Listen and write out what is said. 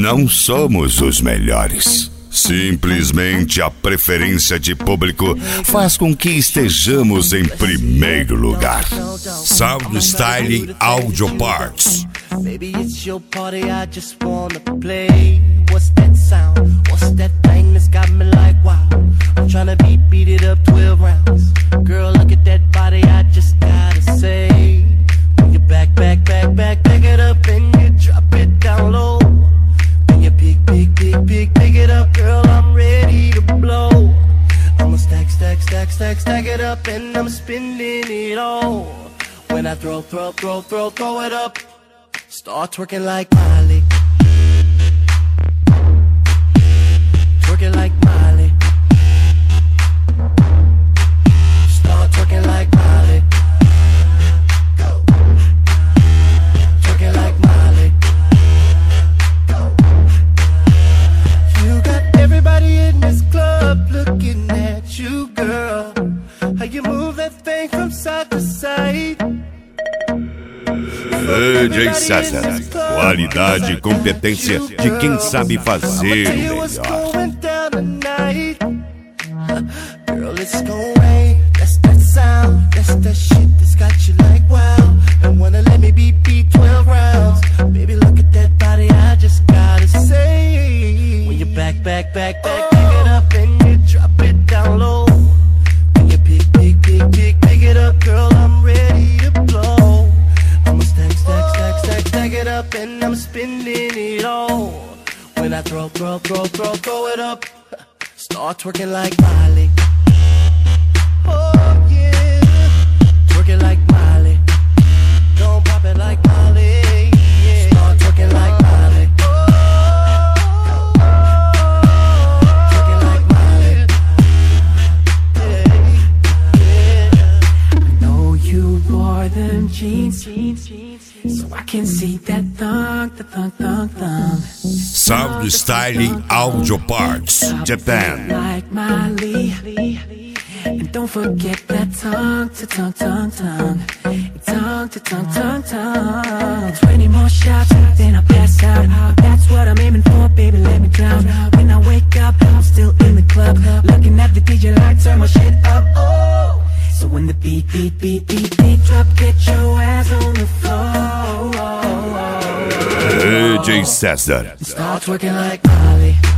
Não somos os melhores. Simplesmente a preferência de público faz com que estejamos em primeiro lugar. Sound Style Audio Parts. Baby, it's your party, I just wanna play. What's that sound? What's that thing that's got me like wow? I'm tryna beat it up 12 rounds. Girl, look at that body, I just gotta say. When you back it up and you drop it down low. When you pick it up, girl, I'm ready to blow. I'ma stack it up and I'm spending it all. When I throw it up, start twerking like Miley. Twerking like Miley. Start twerking like Miley. Go. Twerking like Miley. Go. You got everybody in this club looking at you, girl. How you move that thing from side to side. DJ César, qualidade e competência de quem sabe fazer o melhor. Girl, it's gon' rain, that's that sound, that's that shit that's got you like wow. And wanna let me beat 12 rounds. Baby, look at that body, I just gotta say. When you back it up and you drop it down low. When you pick it up, girl, I'm ready to blow. I'ma stack it up and I'm spending it all. When I throw it up, start twerking like Miley. Oh yeah, twerking like Miley. Don't pop it like Miley. Yeah. Start twerking like Miley. Twerking like Miley. Yeah. I know you wore them jeans, so I can see that thong. Sound Style Audio Parts, Japan. Like Miley. And don't forget that tongue to tongue. Tongue to tongue. 20 more shots, then I'll pass out. That's what I'm aiming for, baby, let me drown. When I wake up, I'm still in the club, looking at the DJ like turn my shit up. Oh, so when the beat drop, get your ass on the floor. DJ César. Start twerking like Miley.